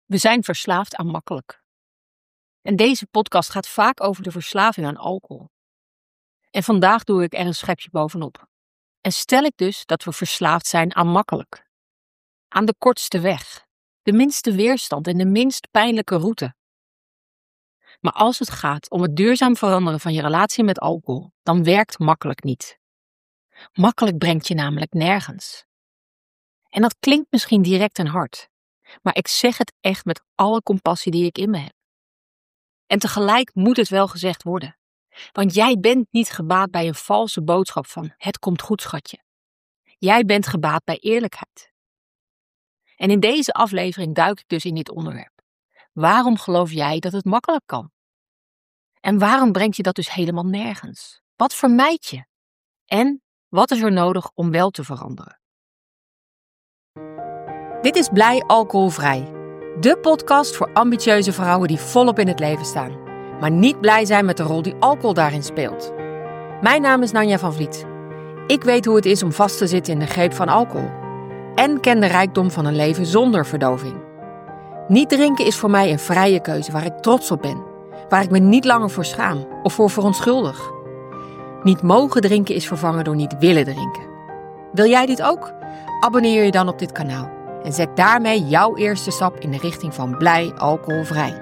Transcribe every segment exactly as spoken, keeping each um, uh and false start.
We zijn verslaafd aan makkelijk. En deze podcast gaat vaak over de verslaving aan alcohol. En vandaag doe ik er een schepje bovenop. En stel ik dus dat we verslaafd zijn aan makkelijk. Aan de kortste weg, de minste weerstand en de minst pijnlijke route. Maar als het gaat om het duurzaam veranderen van je relatie met alcohol, dan werkt makkelijk niet. Makkelijk brengt je namelijk nergens. En dat klinkt misschien direct en hard, maar ik zeg het echt met alle compassie die ik in me heb. En tegelijk moet het wel gezegd worden. Want jij bent niet gebaat bij een valse boodschap van het komt goed, schatje. Jij bent gebaat bij eerlijkheid. En in deze aflevering duik ik dus in dit onderwerp. Waarom geloof jij dat het makkelijk kan? En waarom brengt je dat dus helemaal nergens? Wat vermijd je? En wat is er nodig om wel te veranderen? Dit is Blij Alcoholvrij. De podcast voor ambitieuze vrouwen die volop in het leven staan, maar niet blij zijn met de rol die alcohol daarin speelt. Mijn naam is Nanja van Vliet. Ik weet hoe het is om vast te zitten in de greep van alcohol. En ken de rijkdom van een leven zonder verdoving. Niet drinken is voor mij een vrije keuze waar ik trots op ben. Waar ik me niet langer voor schaam of voor verontschuldig. Niet mogen drinken is vervangen door niet willen drinken. Wil jij dit ook? Abonneer je dan op dit kanaal. En zet daarmee jouw eerste stap in de richting van blij alcoholvrij.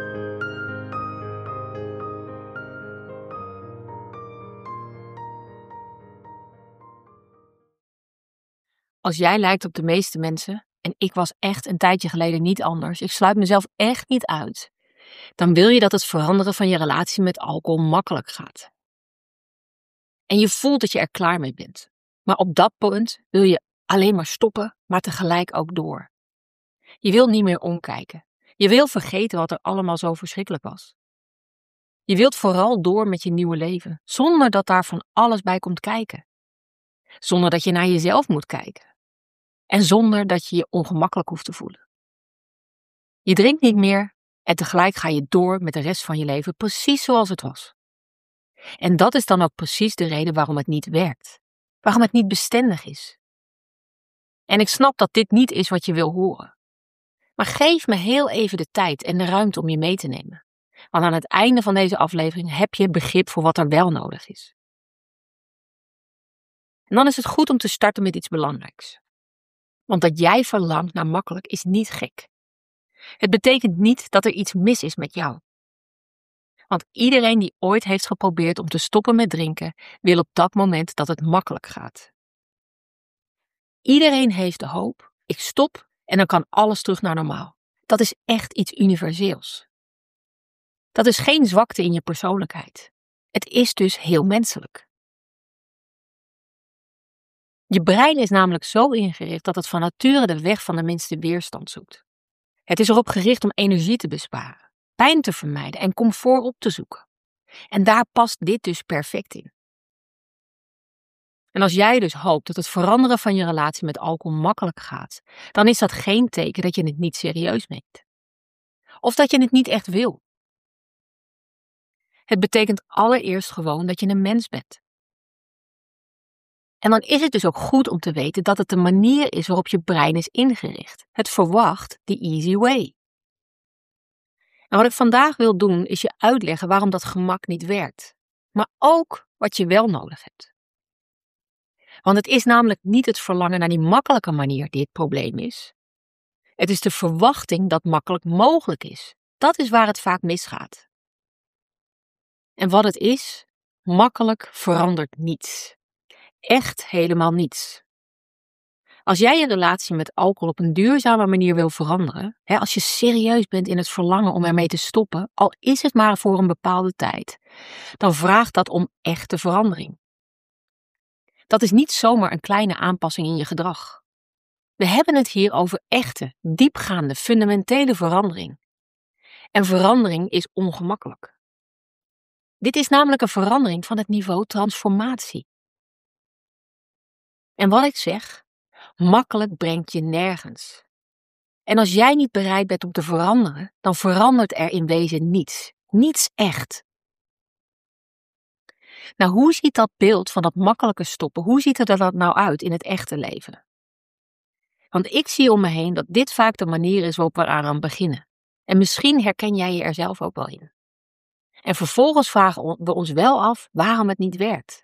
Als jij lijkt op de meeste mensen, en ik was echt een tijdje geleden niet anders, ik sluit mezelf echt niet uit, dan wil je dat het veranderen van je relatie met alcohol makkelijk gaat. En je voelt dat je er klaar mee bent. Maar op dat punt wil je alleen maar stoppen, maar tegelijk ook door. Je wil niet meer omkijken. Je wil vergeten wat er allemaal zo verschrikkelijk was. Je wilt vooral door met je nieuwe leven, zonder dat daar van alles bij komt kijken. Zonder dat je naar jezelf moet kijken. En zonder dat je je ongemakkelijk hoeft te voelen. Je drinkt niet meer en tegelijk ga je door met de rest van je leven precies zoals het was. En dat is dan ook precies de reden waarom het niet werkt. Waarom het niet bestendig is. En ik snap dat dit niet is wat je wil horen. Maar geef me heel even de tijd en de ruimte om je mee te nemen. Want aan het einde van deze aflevering heb je begrip voor wat er wel nodig is. En dan is het goed om te starten met iets belangrijks. Want dat jij verlangt naar makkelijk is niet gek. Het betekent niet dat er iets mis is met jou. Want iedereen die ooit heeft geprobeerd om te stoppen met drinken, wil op dat moment dat het makkelijk gaat. Iedereen heeft de hoop, ik stop en dan kan alles terug naar normaal. Dat is echt iets universeels. Dat is geen zwakte in je persoonlijkheid. Het is dus heel menselijk. Je brein is namelijk zo ingericht dat het van nature de weg van de minste weerstand zoekt. Het is erop gericht om energie te besparen, pijn te vermijden en comfort op te zoeken. En daar past dit dus perfect in. En als jij dus hoopt dat het veranderen van je relatie met alcohol makkelijk gaat, dan is dat geen teken dat je het niet serieus meent. Of dat je het niet echt wil. Het betekent allereerst gewoon dat je een mens bent. En dan is het dus ook goed om te weten dat het de manier is waarop je brein is ingericht. Het verwacht the easy way. En wat ik vandaag wil doen is je uitleggen waarom dat gemak niet werkt. Maar ook wat je wel nodig hebt. Want het is namelijk niet het verlangen naar die makkelijke manier die het probleem is. Het is de verwachting dat makkelijk mogelijk is. Dat is waar het vaak misgaat. En wat het is, makkelijk verandert niets. Echt helemaal niets. Als jij je relatie met alcohol op een duurzame manier wil veranderen, hè, als je serieus bent in het verlangen om ermee te stoppen, al is het maar voor een bepaalde tijd, dan vraagt dat om echte verandering. Dat is niet zomaar een kleine aanpassing in je gedrag. We hebben het hier over echte, diepgaande, fundamentele verandering. En verandering is ongemakkelijk. Dit is namelijk een verandering van het niveau transformatie. En wat ik zeg, makkelijk brengt je nergens. En als jij niet bereid bent om te veranderen, dan verandert er in wezen niets. Niets echt. Nou, hoe ziet dat beeld van dat makkelijke stoppen, hoe ziet er dat nou uit in het echte leven? Want ik zie om me heen dat dit vaak de manier is waarop we aan beginnen. En misschien herken jij je er zelf ook wel in. En vervolgens vragen we ons wel af waarom het niet werkt.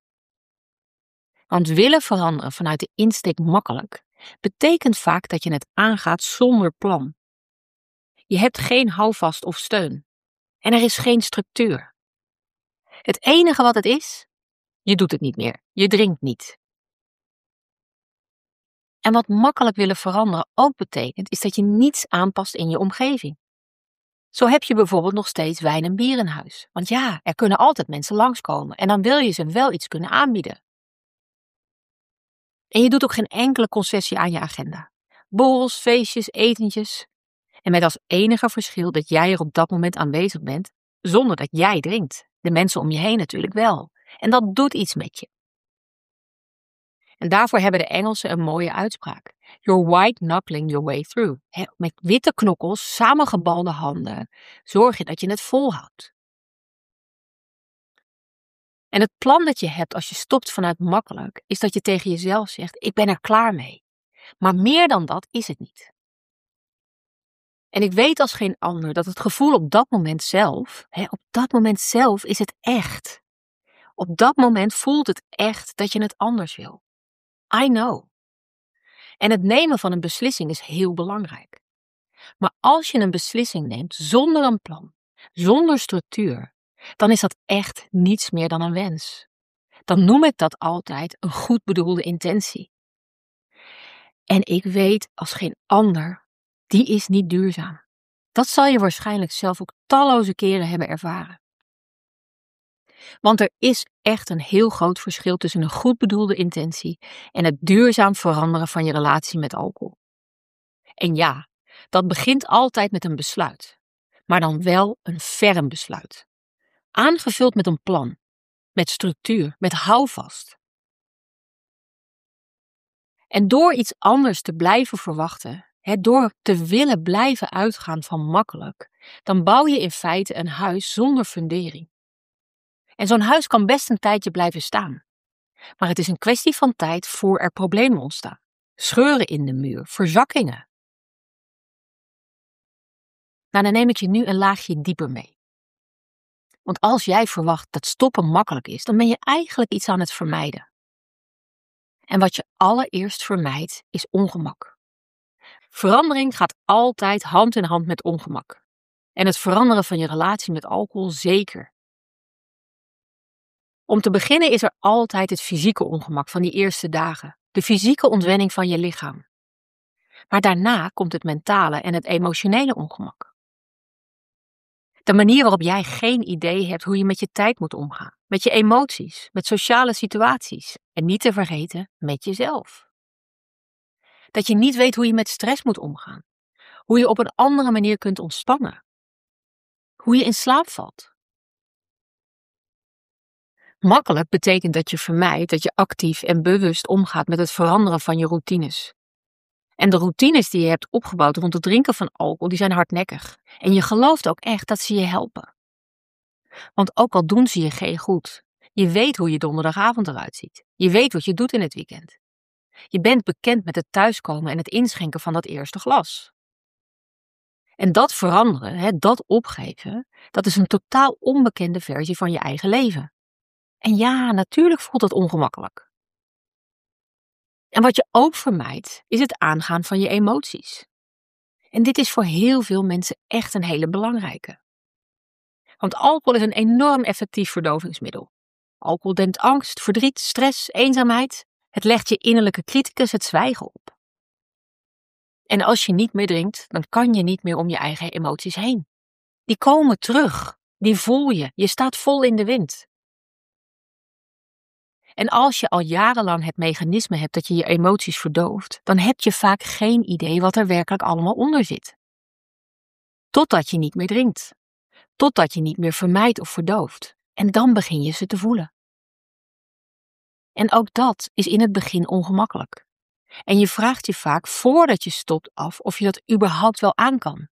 Want willen veranderen vanuit de insteek makkelijk, betekent vaak dat je het aangaat zonder plan. Je hebt geen houvast of steun. En er is geen structuur. Het enige wat het is, je doet het niet meer. Je drinkt niet. En wat makkelijk willen veranderen ook betekent, is dat je niets aanpast in je omgeving. Zo heb je bijvoorbeeld nog steeds wijn en bier in huis. Want ja, er kunnen altijd mensen langskomen en dan wil je ze wel iets kunnen aanbieden. En je doet ook geen enkele concessie aan je agenda. Borrels, feestjes, etentjes. En met als enige verschil dat jij er op dat moment aanwezig bent, zonder dat jij drinkt. De mensen om je heen natuurlijk wel. En dat doet iets met je. En daarvoor hebben de Engelsen een mooie uitspraak. You're white-knuckling your way through. He, met witte knokkels, samengebalde handen, zorg je dat je het volhoudt. En het plan dat je hebt als je stopt vanuit makkelijk, is dat je tegen jezelf zegt, ik ben er klaar mee. Maar meer dan dat is het niet. En ik weet als geen ander dat het gevoel op dat moment zelf, he, op dat moment zelf is het echt. Op dat moment voelt het echt dat je het anders wil. I know. En het nemen van een beslissing is heel belangrijk. Maar als je een beslissing neemt zonder een plan, zonder structuur, dan is dat echt niets meer dan een wens. Dan noem ik dat altijd een goed bedoelde intentie. En ik weet als geen ander, die is niet duurzaam. Dat zal je waarschijnlijk zelf ook talloze keren hebben ervaren. Want er is echt een heel groot verschil tussen een goed bedoelde intentie en het duurzaam veranderen van je relatie met alcohol. En ja, dat begint altijd met een besluit, maar dan wel een ferm besluit. Aangevuld met een plan, met structuur, met houvast. En door iets anders te blijven verwachten, he, door te willen blijven uitgaan van makkelijk, dan bouw je in feite een huis zonder fundering. En zo'n huis kan best een tijdje blijven staan. Maar het is een kwestie van tijd voor er problemen ontstaan. Scheuren in de muur, verzakkingen. Nou, dan neem ik je nu een laagje dieper mee. Want als jij verwacht dat stoppen makkelijk is, dan ben je eigenlijk iets aan het vermijden. En wat je allereerst vermijdt, is ongemak. Verandering gaat altijd hand in hand met ongemak. En het veranderen van je relatie met alcohol zeker. Om te beginnen is er altijd het fysieke ongemak van die eerste dagen. De fysieke ontwenning van je lichaam. Maar daarna komt het mentale en het emotionele ongemak. De manier waarop jij geen idee hebt hoe je met je tijd moet omgaan. Met je emoties, met sociale situaties. En niet te vergeten, met jezelf. Dat je niet weet hoe je met stress moet omgaan. Hoe je op een andere manier kunt ontspannen. Hoe je in slaap valt. Makkelijk betekent dat je vermijdt dat je actief en bewust omgaat met het veranderen van je routines. En de routines die je hebt opgebouwd rond het drinken van alcohol, die zijn hardnekkig. En je gelooft ook echt dat ze je helpen. Want ook al doen ze je geen goed, je weet hoe je donderdagavond eruit ziet. Je weet wat je doet in het weekend. Je bent bekend met het thuiskomen en het inschenken van dat eerste glas. En dat veranderen, hè, dat opgeven, dat is een totaal onbekende versie van je eigen leven. En ja, natuurlijk voelt dat ongemakkelijk. En wat je ook vermijdt, is het aangaan van je emoties. En dit is voor heel veel mensen echt een hele belangrijke. Want alcohol is een enorm effectief verdovingsmiddel. Alcohol dempt angst, verdriet, stress, eenzaamheid. Het legt je innerlijke criticus het zwijgen op. En als je niet meer drinkt, dan kan je niet meer om je eigen emoties heen. Die komen terug, die voel je, je staat vol in de wind. En als je al jarenlang het mechanisme hebt dat je je emoties verdooft, dan heb je vaak geen idee wat er werkelijk allemaal onder zit. Totdat je niet meer drinkt. Totdat je niet meer vermijdt of verdooft. En dan begin je ze te voelen. En ook dat is in het begin ongemakkelijk. En je vraagt je vaak voordat je stopt af of je dat überhaupt wel aan kan.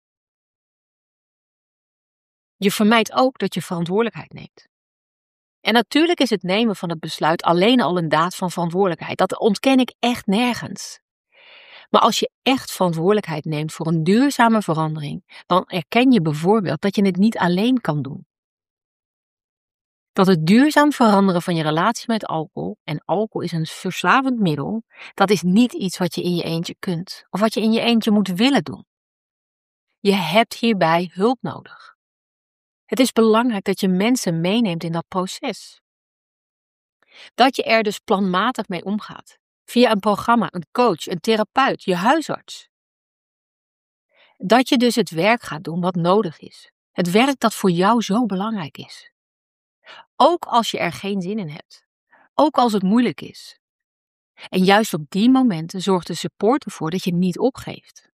Je vermijdt ook dat je verantwoordelijkheid neemt. En natuurlijk is het nemen van het besluit alleen al een daad van verantwoordelijkheid. Dat ontken ik echt nergens. Maar als je echt verantwoordelijkheid neemt voor een duurzame verandering, dan erken je bijvoorbeeld dat je het niet alleen kan doen. Dat het duurzaam veranderen van je relatie met alcohol, en alcohol is een verslavend middel, dat is niet iets wat je in je eentje kunt of wat je in je eentje moet willen doen. Je hebt hierbij hulp nodig. Het is belangrijk dat je mensen meeneemt in dat proces. Dat je er dus planmatig mee omgaat. Via een programma, een coach, een therapeut, je huisarts. Dat je dus het werk gaat doen wat nodig is. Het werk dat voor jou zo belangrijk is. Ook als je er geen zin in hebt. Ook als het moeilijk is. En juist op die momenten zorgt de support ervoor dat je niet opgeeft.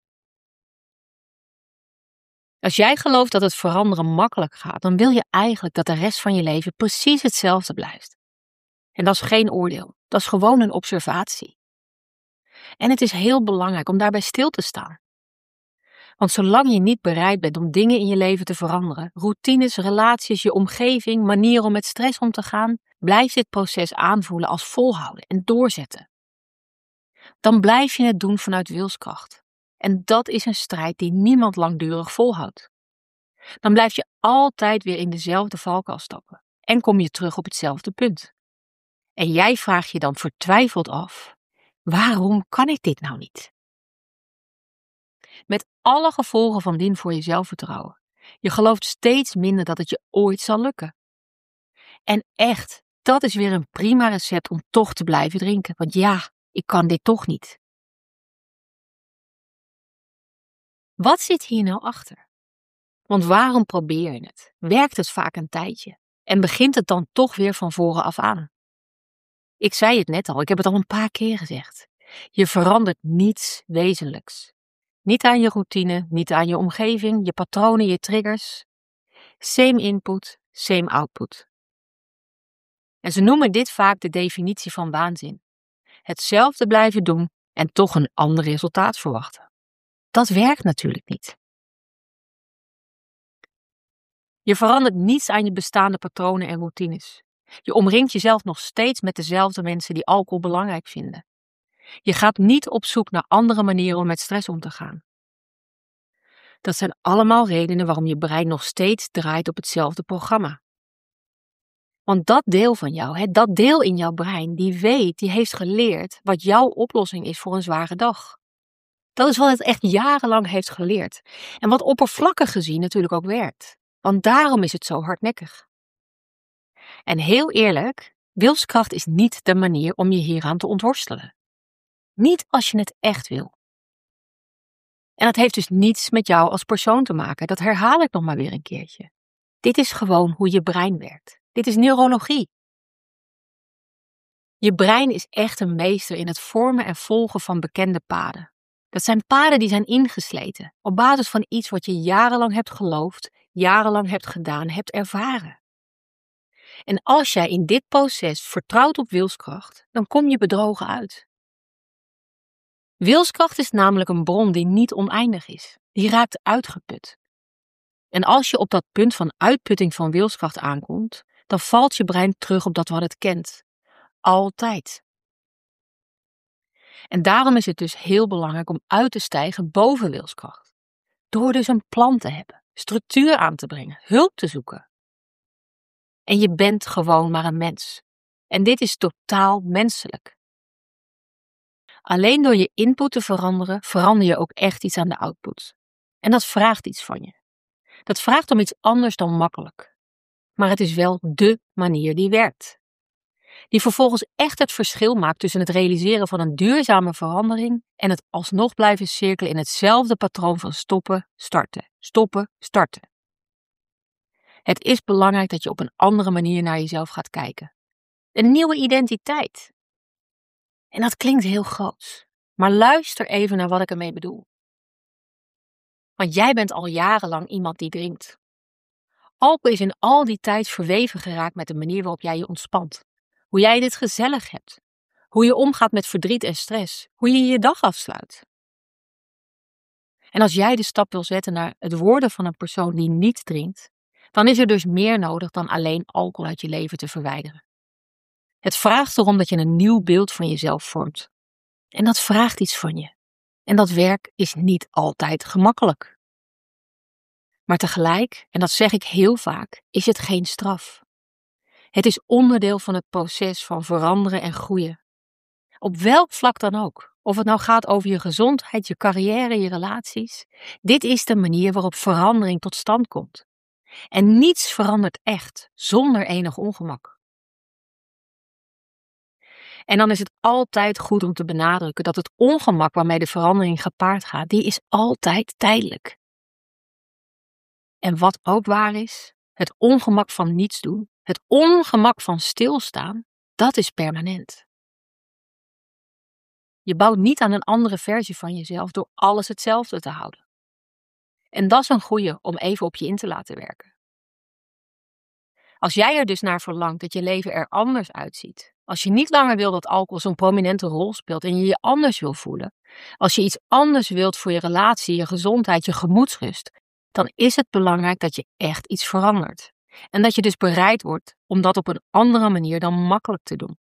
Als jij gelooft dat het veranderen makkelijk gaat, dan wil je eigenlijk dat de rest van je leven precies hetzelfde blijft. En dat is geen oordeel, dat is gewoon een observatie. En het is heel belangrijk om daarbij stil te staan. Want zolang je niet bereid bent om dingen in je leven te veranderen, routines, relaties, je omgeving, manieren om met stress om te gaan, blijft dit proces aanvoelen als volhouden en doorzetten. Dan blijf je het doen vanuit wilskracht. En dat is een strijd die niemand langdurig volhoudt. Dan blijf je altijd weer in dezelfde valkuil stappen en kom je terug op hetzelfde punt. En jij vraagt je dan vertwijfeld af, waarom kan ik dit nou niet? Met alle gevolgen van dien voor je zelfvertrouwen. Je gelooft steeds minder dat het je ooit zal lukken. En echt, dat is weer een prima recept om toch te blijven drinken. Want ja, ik kan dit toch niet. Wat zit hier nou achter? Want waarom probeer je het? Werkt het vaak een tijdje? En begint het dan toch weer van voren af aan? Ik zei het net al, ik heb het al een paar keer gezegd. Je verandert niets wezenlijks. Niet aan je routine, niet aan je omgeving, je patronen, je triggers. Same input, same output. En ze noemen dit vaak de definitie van waanzin. Hetzelfde blijven doen en toch een ander resultaat verwachten. Dat werkt natuurlijk niet. Je verandert niets aan je bestaande patronen en routines. Je omringt jezelf nog steeds met dezelfde mensen die alcohol belangrijk vinden. Je gaat niet op zoek naar andere manieren om met stress om te gaan. Dat zijn allemaal redenen waarom je brein nog steeds draait op hetzelfde programma. Want dat deel van jou, dat deel in jouw brein, die weet, die heeft geleerd wat jouw oplossing is voor een zware dag. Dat is wat het echt jarenlang heeft geleerd. En wat oppervlakkig gezien natuurlijk ook werkt. Want daarom is het zo hardnekkig. En heel eerlijk, wilskracht is niet de manier om je hieraan te ontworstelen. Niet als je het echt wil. En dat heeft dus niets met jou als persoon te maken. Dat herhaal ik nog maar weer een keertje. Dit is gewoon hoe je brein werkt. Dit is neurologie. Je brein is echt een meester in het vormen en volgen van bekende paden. Dat zijn paden die zijn ingesleten op basis van iets wat je jarenlang hebt geloofd, jarenlang hebt gedaan, hebt ervaren. En als jij in dit proces vertrouwt op wilskracht, dan kom je bedrogen uit. Wilskracht is namelijk een bron die niet oneindig is. Die raakt uitgeput. En als je op dat punt van uitputting van wilskracht aankomt, dan valt je brein terug op dat wat het kent. Altijd. En daarom is het dus heel belangrijk om uit te stijgen boven wilskracht. Door dus een plan te hebben, structuur aan te brengen, hulp te zoeken. En je bent gewoon maar een mens. En dit is totaal menselijk. Alleen door je input te veranderen, verander je ook echt iets aan de output. En dat vraagt iets van je. Dat vraagt om iets anders dan makkelijk. Maar het is wel dé manier die werkt. Die vervolgens echt het verschil maakt tussen het realiseren van een duurzame verandering en het alsnog blijven cirkelen in hetzelfde patroon van stoppen, starten, stoppen, starten. Het is belangrijk dat je op een andere manier naar jezelf gaat kijken. Een nieuwe identiteit. En dat klinkt heel groots. Maar luister even naar wat ik ermee bedoel. Want jij bent al jarenlang iemand die drinkt. Alcohol is in al die tijd verweven geraakt met de manier waarop jij je ontspant. Hoe jij dit gezellig hebt. Hoe je omgaat met verdriet en stress. Hoe je je dag afsluit. En als jij de stap wil zetten naar het worden van een persoon die niet drinkt, dan is er dus meer nodig dan alleen alcohol uit je leven te verwijderen. Het vraagt erom dat je een nieuw beeld van jezelf vormt. En dat vraagt iets van je. En dat werk is niet altijd gemakkelijk. Maar tegelijk, en dat zeg ik heel vaak, is het geen straf. Het is onderdeel van het proces van veranderen en groeien. Op welk vlak dan ook. Of het nou gaat over je gezondheid, je carrière, je relaties. Dit is de manier waarop verandering tot stand komt. En niets verandert echt zonder enig ongemak. En dan is het altijd goed om te benadrukken dat het ongemak waarmee de verandering gepaard gaat, die is altijd tijdelijk. En wat ook waar is, het ongemak van niets doen, het ongemak van stilstaan, dat is permanent. Je bouwt niet aan een andere versie van jezelf door alles hetzelfde te houden. En dat is een goeie om even op je in te laten werken. Als jij er dus naar verlangt dat je leven er anders uitziet, als je niet langer wil dat alcohol zo'n prominente rol speelt en je je anders wil voelen, als je iets anders wilt voor je relatie, je gezondheid, je gemoedsrust, dan is het belangrijk dat je echt iets verandert. En dat je dus bereid wordt om dat op een andere manier dan makkelijk te doen.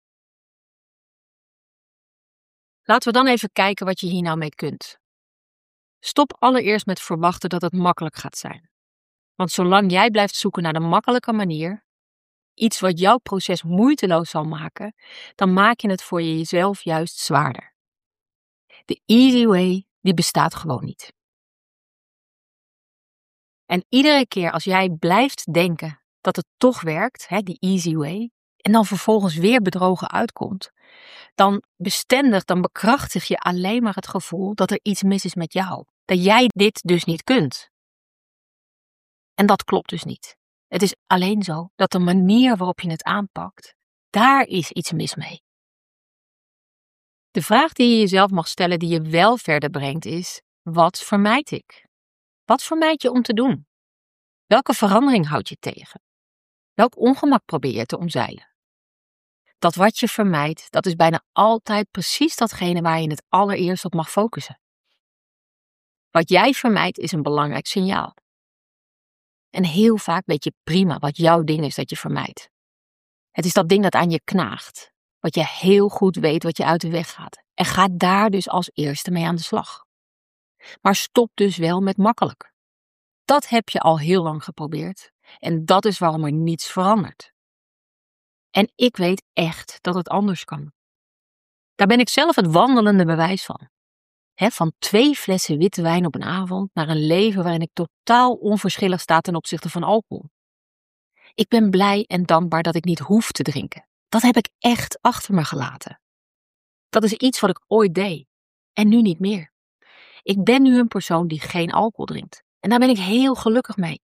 Laten we dan even kijken wat je hier nou mee kunt. Stop allereerst met verwachten dat het makkelijk gaat zijn. Want zolang jij blijft zoeken naar de makkelijke manier, iets wat jouw proces moeiteloos zal maken, dan maak je het voor jezelf juist zwaarder. De easy way, die bestaat gewoon niet. En iedere keer als jij blijft denken dat het toch werkt, hè, die easy way, en dan vervolgens weer bedrogen uitkomt, dan bestendig, dan bekrachtig je alleen maar het gevoel dat er iets mis is met jou. Dat jij dit dus niet kunt. En dat klopt dus niet. Het is alleen zo dat de manier waarop je het aanpakt, daar is iets mis mee. De vraag die je jezelf mag stellen die je wel verder brengt is, wat vermijd ik? Wat vermijd je om te doen? Welke verandering houd je tegen? Welk ongemak probeer je te omzeilen? Dat wat je vermijdt, dat is bijna altijd precies datgene waar je het allereerst op mag focussen. Wat jij vermijdt is een belangrijk signaal. En heel vaak weet je prima wat jouw ding is dat je vermijdt. Het is dat ding dat aan je knaagt. Wat je heel goed weet wat je uit de weg gaat. En ga daar dus als eerste mee aan de slag. Maar stop dus wel met makkelijk. Dat heb je al heel lang geprobeerd. En dat is waarom er niets verandert. En ik weet echt dat het anders kan. Daar ben ik zelf het wandelende bewijs van. He, van twee flessen witte wijn op een avond naar een leven waarin ik totaal onverschillig sta ten opzichte van alcohol. Ik ben blij en dankbaar dat ik niet hoef te drinken. Dat heb ik echt achter me gelaten. Dat is iets wat ik ooit deed. En nu niet meer. Ik ben nu een persoon die geen alcohol drinkt. En daar ben ik heel gelukkig mee.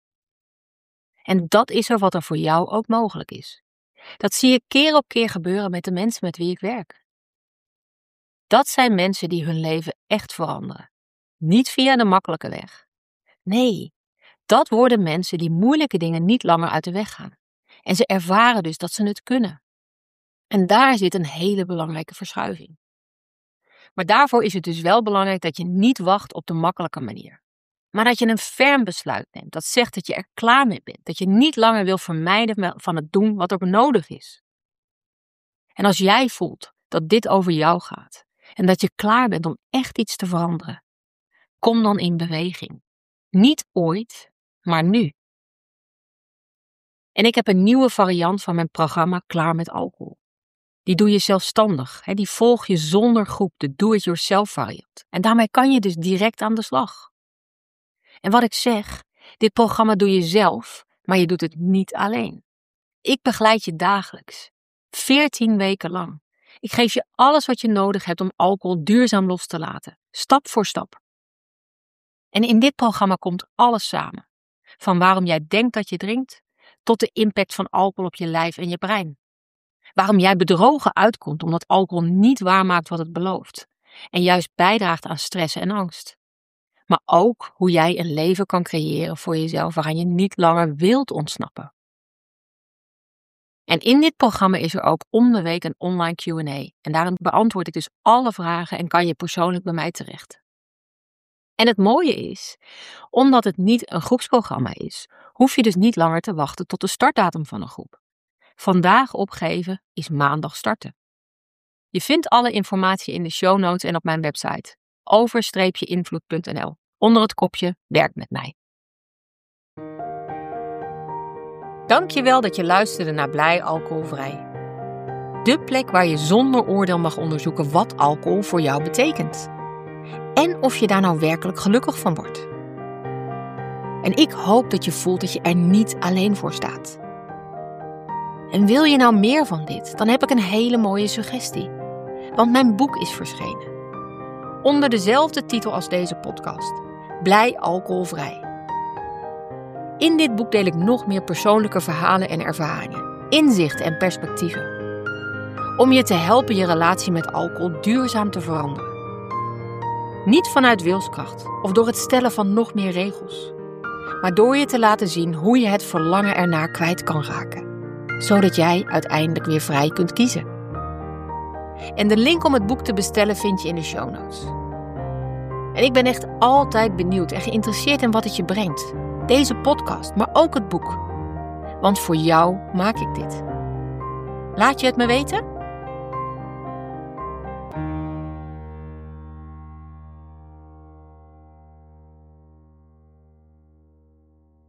En dat is er wat er voor jou ook mogelijk is. Dat zie ik keer op keer gebeuren met de mensen met wie ik werk. Dat zijn mensen die hun leven echt veranderen. Niet via de makkelijke weg. Nee, dat worden mensen die moeilijke dingen niet langer uit de weg gaan. En ze ervaren dus dat ze het kunnen. En daar zit een hele belangrijke verschuiving. Maar daarvoor is het dus wel belangrijk dat je niet wacht op de makkelijke manier. Maar dat je een ferm besluit neemt. Dat zegt dat je er klaar mee bent. Dat je niet langer wil vermijden van het doen wat er nodig is. En als jij voelt dat dit over jou gaat. En dat je klaar bent om echt iets te veranderen. Kom dan in beweging. Niet ooit, maar nu. En ik heb een nieuwe variant van mijn programma Klaar met Alcohol. Die doe je zelfstandig. Hè? Die volg je zonder groep, de do-it-yourself variant. En daarmee kan je dus direct aan de slag. En wat ik zeg, dit programma doe je zelf, maar je doet het niet alleen. Ik begeleid je dagelijks. veertien weken lang. Ik geef je alles wat je nodig hebt om alcohol duurzaam los te laten. Stap voor stap. En in dit programma komt alles samen. Van waarom jij denkt dat je drinkt, tot de impact van alcohol op je lijf en je brein. Waarom jij bedrogen uitkomt omdat alcohol niet waarmaakt wat het belooft. En juist bijdraagt aan stress en angst. Maar ook hoe jij een leven kan creëren voor jezelf waaraan je niet langer wilt ontsnappen. En in dit programma is er ook om de week een online Q en A. En daarin beantwoord ik dus alle vragen en kan je persoonlijk bij mij terecht. En het mooie is, omdat het niet een groepsprogramma is, hoef je dus niet langer te wachten tot de startdatum van een groep. Vandaag opgeven is maandag starten. Je vindt alle informatie in de show notes en op mijn website. over invloed punt n l onder het kopje Werk met mij. Dankjewel dat je luisterde naar Blij Alcoholvrij. De plek waar je zonder oordeel mag onderzoeken wat alcohol voor jou betekent. En of je daar nou werkelijk gelukkig van wordt. En ik hoop dat je voelt dat je er niet alleen voor staat. En wil je nou meer van dit, dan heb ik een hele mooie suggestie. Want mijn boek is verschenen. Onder dezelfde titel als deze podcast. Blij Alcoholvrij. In dit boek deel ik nog meer persoonlijke verhalen en ervaringen, inzichten en perspectieven. Om je te helpen je relatie met alcohol duurzaam te veranderen. Niet vanuit wilskracht of door het stellen van nog meer regels. Maar door je te laten zien hoe je het verlangen ernaar kwijt kan raken. Zodat jij uiteindelijk weer vrij kunt kiezen. En de link om het boek te bestellen vind je in de show notes. En ik ben echt altijd benieuwd en geïnteresseerd in wat het je brengt. Deze podcast, maar ook het boek. Want voor jou maak ik dit. Laat je het me weten?